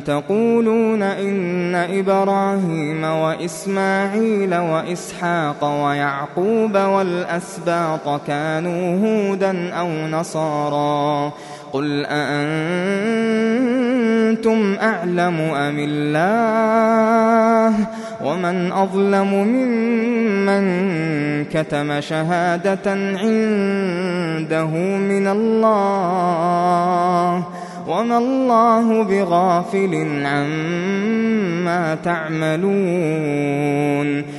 تقولون إن إبراهيم وإسماعيل وإسحاق ويعقوب والأسباط كانوا هودا أو نصارى قل أأنتم أعلم أم الله ومن أظلم ممن كتم شهادة عنده من الله وما الله بغافل عما تعملون